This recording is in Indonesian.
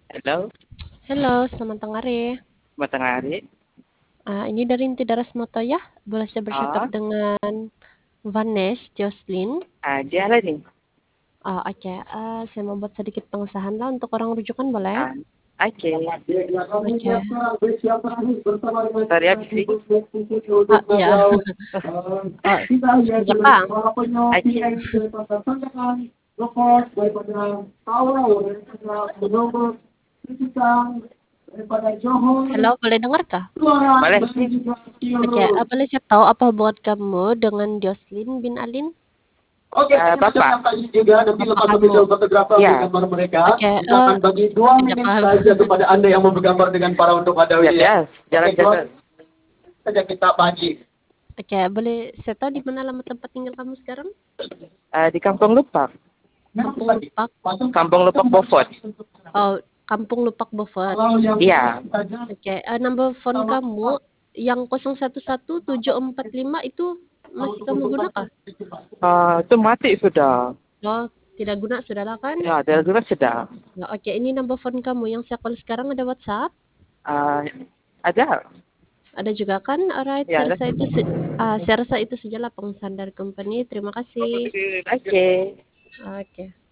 Halo, Halo, selamat tengah hari. matahari. Ini dari Inti Daras Moto ya. Boleh saya bercakap Oh, dengan Vanes Jocelyn? dia lah nih. Oke. Saya mau buat sedikit pengesahan lah untuk orang rujukan boleh? Ah, oke. Oke. Sorry, habis sih. Ya. Oh, sejak Bang. Oke. Halo, boleh dengar kah? Boleh sih. Oke. Boleh saya tahu apa buat kamu dengan Jocelyn bin Alin? Oke, Bapak. Juga ada film Bapak atau kamu. video fotografer Ya. gambar mereka. Oke. Kita akan bagi 2 menit Tidak paham. saja kepada Anda yang mau bergambar dengan para untuk Anda Ya, ya. jalan-jalan. Saja kita bagi. Oke, boleh saya tahu di mana alamat tempat tinggal kamu sekarang? Di Kampung Lupak. Kampung Lupak. Kampung Lupak Bofot. Oh, Kampung Lupak Bofort. Iya. Oke, number phone kamu yang 011745 itu masih kamu gunakan? Itu mati sudah. Oh, tidak guna, sudahlah kan? Ya, darurat sudah. Ya, oke, ini number phone kamu yang saya call sekarang ada WhatsApp? Ah, ada. Ada juga kan? Alright, Ya, ada. saya rasa itu sajalah pengesahan dari company. Terima kasih. Oke. Oke.